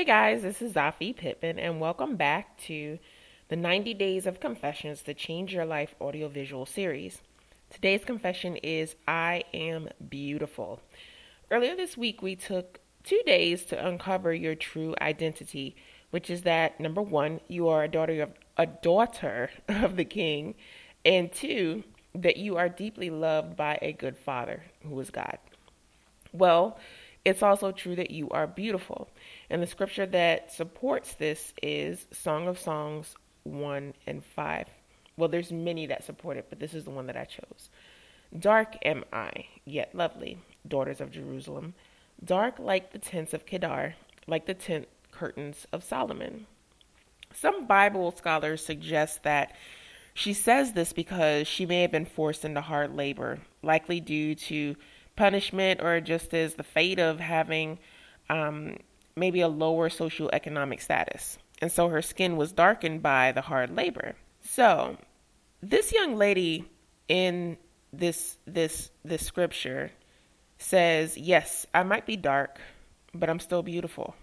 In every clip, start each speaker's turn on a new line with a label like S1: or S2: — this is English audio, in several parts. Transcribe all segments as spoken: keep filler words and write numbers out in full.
S1: Hey guys, this is Zafi Pittman, and welcome back to the ninety Days of Confessions to Change Your Life audiovisual series. Today's confession is I am beautiful. Earlier this week, we took two days to uncover your true identity, which is that number one, you are a daughter of a daughter of the King, and two, that you are deeply loved by a good Father who is God. Well, it's also true that you are beautiful. And the scripture that supports this is Song of Songs one and five. Well, there's many that support it, but this is the one that I chose. Dark am I, yet lovely, daughters of Jerusalem. Dark like the tents of Kedar, like the tent curtains of Solomon. Some Bible scholars suggest that she says this because she may have been forced into hard labor, likely due to punishment or just as the fate of having um, maybe a lower socioeconomic status. And so her skin was darkened by the hard labor. So this young lady in this this this scripture says, yes, I might be dark, but I'm still beautiful.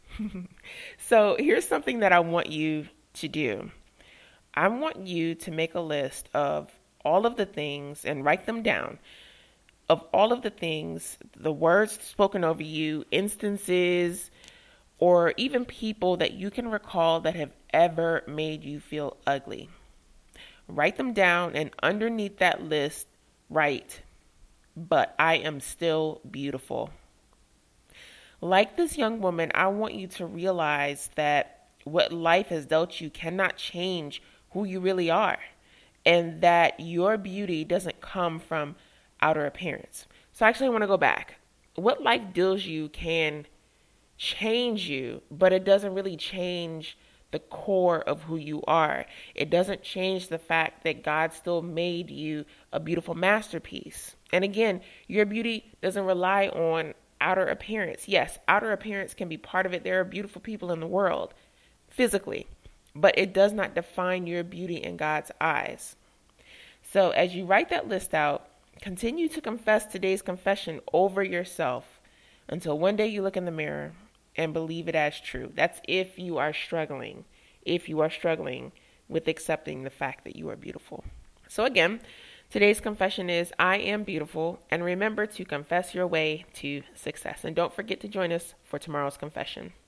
S1: So here's something that I want you to do. I want you to make a list of all of the things and write them down, of all of the things, the words spoken over you, instances, or even people that you can recall that have ever made you feel ugly. Write them down, and underneath that list, write, but I am still beautiful. Like this young woman, I want you to realize that what life has dealt you cannot change who you really are, and that your beauty doesn't come from outer appearance. So actually I want to go back. What life deals you can change you, but it doesn't really change the core of who you are. It doesn't change the fact that God still made you a beautiful masterpiece. And again, your beauty doesn't rely on outer appearance. Yes, outer appearance can be part of it. There are beautiful people in the world physically, but it does not define your beauty in God's eyes. So as you write that list out, continue to confess today's confession over yourself until one day you look in the mirror and believe it as true. That's if you are struggling, if you are struggling with accepting the fact that you are beautiful. So again, today's confession is I am beautiful, and remember to confess your way to success. And don't forget to join us for tomorrow's confession.